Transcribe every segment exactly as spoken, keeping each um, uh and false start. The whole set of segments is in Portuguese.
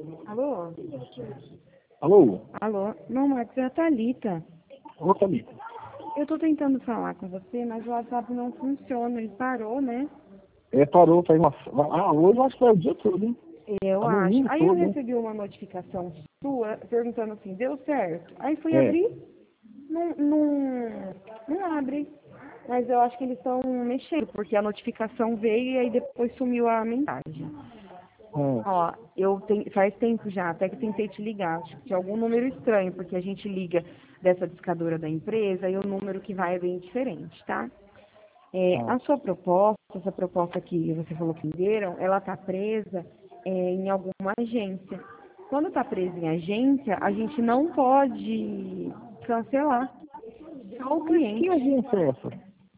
Alô? Alô? Alô? Não, Marcos, é a Thalita. Ô, Thalita. Eu tô tentando falar com você, mas o WhatsApp não funciona. Ele parou, né? É, parou, faz uma... Ah, hoje eu acho que foi o dia todo, hein? Eu Tá acho. domingo Aí eu todo, hein? recebi uma notificação sua perguntando assim, deu certo? Aí fui É. abrir, não, não, não abre. Mas eu acho que eles estão mexendo, porque a notificação veio e aí depois sumiu a mensagem. Hum. Ó, eu tenho, faz tempo já, até que tentei te ligar, acho que tinha algum número estranho, porque a gente liga dessa discadora da empresa e o número que vai é bem diferente, tá? É, Ah, a sua proposta, essa proposta que você falou que venderam, ela está presa é, em alguma agência. Quando está presa em agência, a gente não pode cancelar, só o mas que cliente. agência é essa?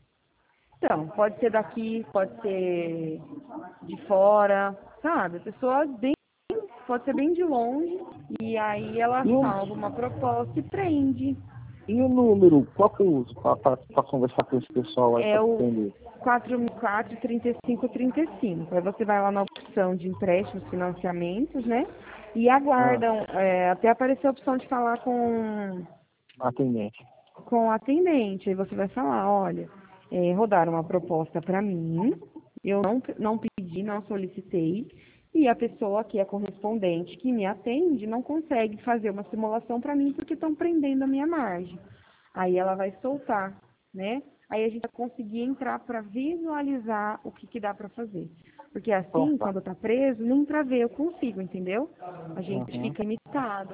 Então, pode ser daqui, pode ser de fora, sabe? A pessoa bem, pode ser bem de longe, e aí ela E o, salva uma proposta e prende. e o número? Qual que eu uso para conversar com esse pessoal aí É para o entender? quatro mil e quatro, trinta e cinco, trinta e cinco. Aí você vai lá na opção de empréstimos, financiamentos, né? E Ah, aguardam, é, até aparecer a opção de falar com, atendente. com o atendente. Aí você vai falar, olha, é, rodaram uma proposta para mim, eu não, não pedi, não solicitei, e a pessoa que é correspondente, que me atende, não consegue fazer uma simulação para mim porque estão prendendo a minha margem. Aí ela vai soltar, né? Aí a gente vai conseguir entrar para visualizar o que, que dá para fazer. Porque Então assim, tá. quando tá preso, nem para ver eu consigo, entendeu? A gente Uhum. fica limitado.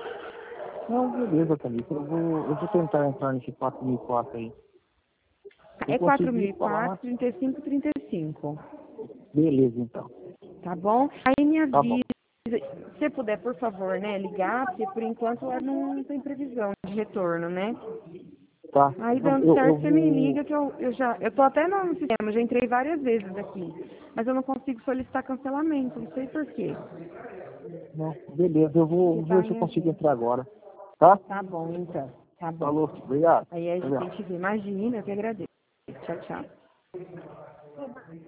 Não, beleza, Thalita. Eu vou, eu vou tentar entrar nesse quatro mil e quatro aí. Se eu É conseguir quatro mil e quatro, falar, trinta e cinco, trinta e cinco. beleza, então. Tá bom? Aí me Tá bom. avisa, se você puder, por favor, né, ligar, porque por enquanto ela não tem previsão de retorno, né? Tá. Aí Eu, dando eu, eu certo, você me vou... liga que eu, eu já. Eu tô até no sistema, já entrei várias vezes aqui. Mas eu não consigo solicitar cancelamento, não sei por quê. Não, beleza. Eu Porque vou tá ver se eu em consigo agência. entrar agora. Tá? Tá bom, então. Tá bom. Falou. Obrigado. Aí a Obrigado. gente vê. Imagina, eu que agradeço. Tchau, tchau.